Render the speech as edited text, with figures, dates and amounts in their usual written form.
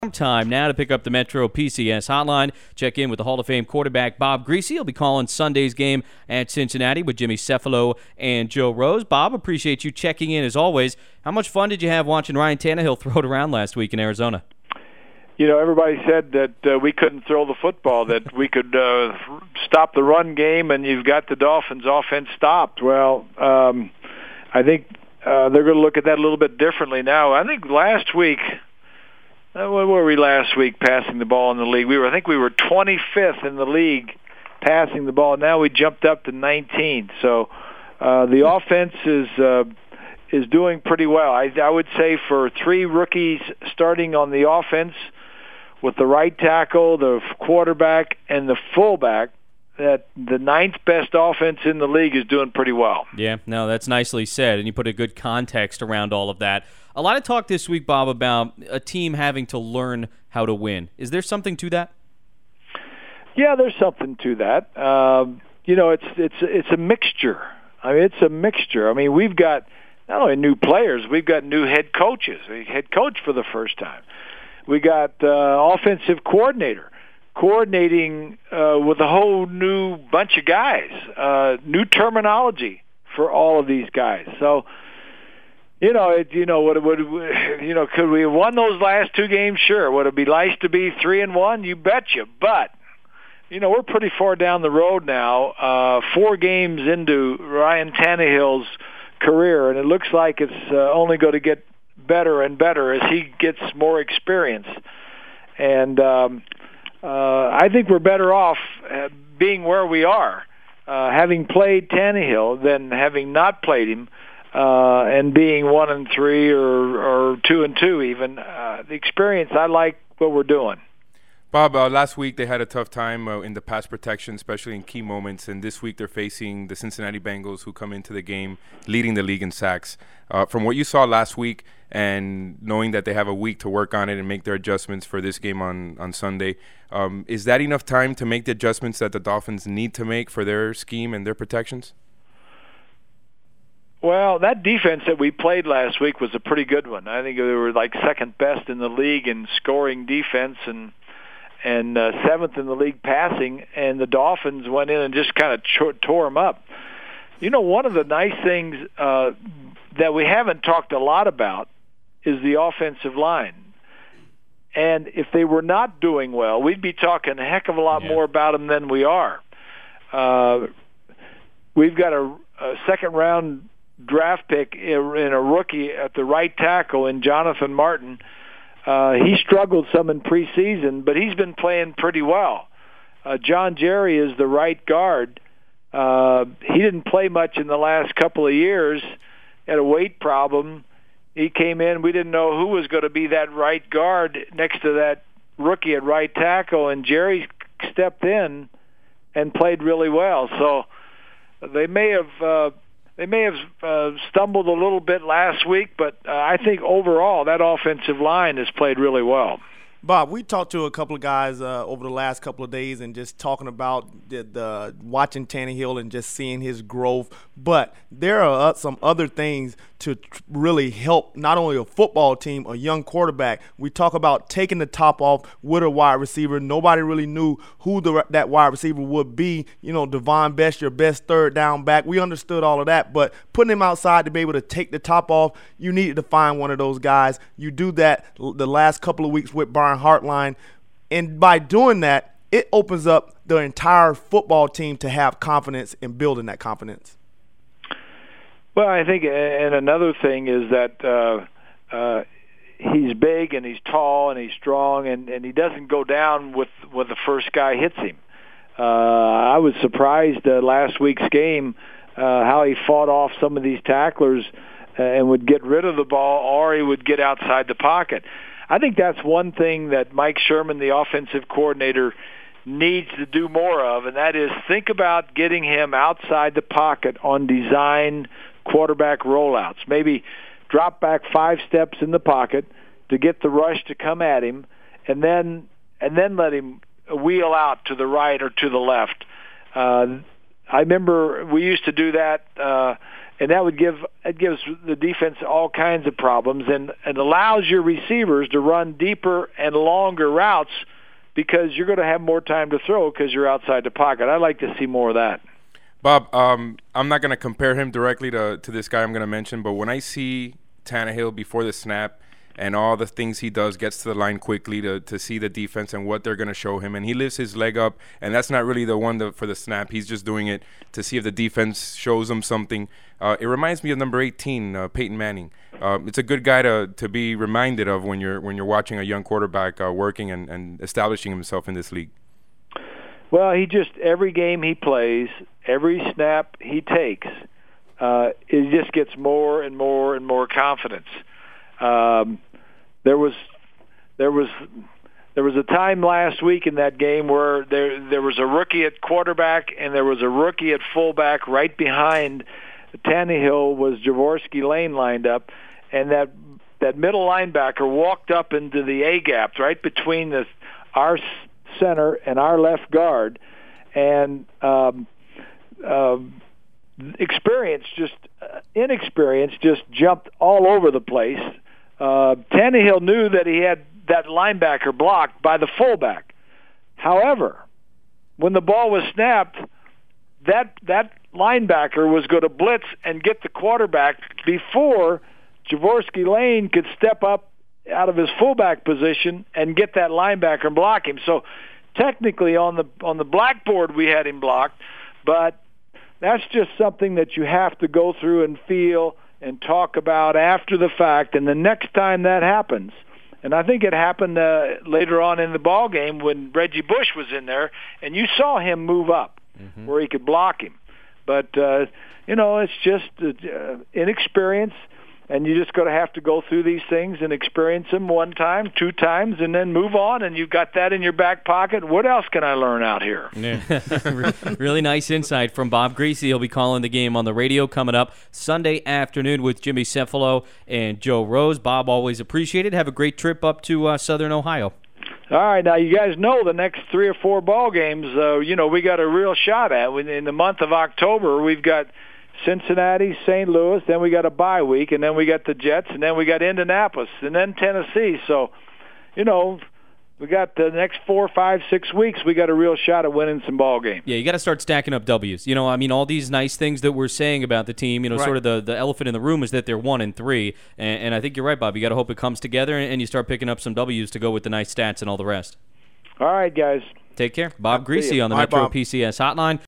Time now to pick up the Metro PCS hotline. Check in with the Hall of Fame quarterback Bob Griese. He'll be calling Sunday's game at Cincinnati with Jimmy Cefalo and Joe Rose. Bob, appreciate you checking in as always. How much fun did you have watching Ryan Tannehill throw it around last week in Arizona? You know, everybody said that we couldn't throw the football, that we could stop the run game, and you've got the Dolphins' offense stopped. Well, I think they're going to look at that a little bit differently now. I think last week, where were we last week passing the ball in the league? I think we were 25th in the league passing the ball. Now we jumped up to 19th. So the offense is doing pretty well. I would say for three rookies starting on the offense with the right tackle, the quarterback, and the fullback, that the ninth best offense in the league is doing pretty well. Yeah, no, that's nicely said, and you put a good context around all of that. A lot of talk this week, Bob, about a team having to learn how to win. Is there something to that? Yeah, there's something to that. You know, it's a mixture. I mean, it's a mixture. I mean, we've got not only new players, we've got new head coaches. A head coach for the first time. We got offensive coordinator coordinating with a whole new bunch of guys, new terminology for all of these guys. So, could we have won those last two games? Sure. Would it be nice to be 3-1? You betcha. But we're pretty far down the road now, 4 games into Ryan Tannehill's career, and it looks like it's only going to get better and better as he gets more experience. And I think we're better off being where we are, having played Tannehill than having not played him. And being 1-3 or 2-2 even, the experience, I like what we're doing. Bob, last week they had a tough time in the pass protection, especially in key moments, and this week they're facing the Cincinnati Bengals, who come into the game leading the league in sacks. From what you saw last week and knowing that they have a week to work on it and make their adjustments for this game on Sunday, is that enough time to make the adjustments that the Dolphins need to make for their scheme and their protections? Well, that defense that we played last week was a pretty good one. I think they were like second best in the league in scoring defense and seventh in the league passing, and the Dolphins went in and just kind of tore them up. One of the nice things that we haven't talked a lot about is the offensive line. And if they were not doing well, we'd be talking a heck of a lot more about them than we are. We've got a second-round draft pick in a rookie at the right tackle in Jonathan Martin. He struggled some in preseason, but he's been playing pretty well. John Jerry is the right guard. He didn't play much in the last couple of years. Had a weight problem. He came in. We didn't know who was going to be that right guard next to that rookie at right tackle, and Jerry stepped in and played really well. So they may have stumbled a little bit last week, but I think overall that offensive line has played really well. Bob, we talked to a couple of guys over the last couple of days and just talking about the watching Tannehill and just seeing his growth. But there are some other things to really help not only a football team, a young quarterback. We talk about taking the top off with a wide receiver. Nobody really knew who that wide receiver would be. Devon Best, your best third down back. We understood all of that. But putting him outside to be able to take the top off, you needed to find one of those guys. You do that the last couple of weeks with Brian Hartline, and by doing that, it opens up the entire football team to have confidence in building that confidence. Well, I think, and another thing is that he's big and he's tall and he's strong, and he doesn't go down with the first guy hits him. I was surprised last week's game how he fought off some of these tacklers and would get rid of the ball, or he would get outside the pocket. I think that's one thing that Mike Sherman, the offensive coordinator, needs to do more of, and that is think about getting him outside the pocket on design quarterback rollouts. Maybe drop back 5 steps in the pocket to get the rush to come at him, and then let him wheel out to the right or to the left. I remember we used to do that and that gives the defense all kinds of problems, and allows your receivers to run deeper and longer routes because you're going to have more time to throw because you're outside the pocket. I'd like to see more of that. Bob, I'm not going to compare him directly to this guy I'm going to mention, but when I see Tannehill before the snap and all the things he does, gets to the line quickly to see the defense and what they're going to show him, and he lifts his leg up, and that's not really the one for the snap. He's just doing it to see if the defense shows him something. It reminds me of number 18, Peyton Manning. It's a good guy to be reminded of when you're watching a young quarterback working and establishing himself in this league. Well, every game he plays, every snap he takes, it just gets more and more and more confidence. There was a time last week in that game where there was a rookie at quarterback and there was a rookie at fullback right behind Tannehill was Jaworski Lane lined up, and that middle linebacker walked up into the A gap right between our center and our left guard, and inexperience just jumped all over the place. Tannehill knew that he had that linebacker blocked by the fullback. However, when the ball was snapped, that linebacker was going to blitz and get the quarterback before Jaworski Lane could step up out of his fullback position and get that linebacker and block him. So technically on the blackboard we had him blocked, but that's just something that you have to go through and feel and talk about after the fact. And the next time that happens, and I think it happened later on in the ball game when Reggie Bush was in there, and you saw him move up where he could block him. But it's just inexperience. And you just got to have to go through these things and experience them one time, two times, and then move on, and you've got that in your back pocket. What else can I learn out here? Yeah. Really nice insight from Bob Griese. He'll be calling the game on the radio coming up Sunday afternoon with Jimmy Cefalo and Joe Rose. Bob, always appreciated. Have a great trip up to Southern Ohio. All right, now you guys know the next 3 or 4 ball games, we got a real shot at. In the month of October, we've got Cincinnati, St. Louis, then we got a bye week, and then we got the Jets, and then we got Indianapolis, and then Tennessee. So, we got the next 4, 5, 6 weeks, we got a real shot at winning some ball games. Yeah, you got to start stacking up W's. All these nice things that we're saying about the team, right. Sort of the elephant in the room is that they're 1-3, and I think you're right, Bob. You got to hope it comes together and you start picking up some W's to go with the nice stats and all the rest. All right, guys. Take care. Bob Griese on the Metro PCS Hotline.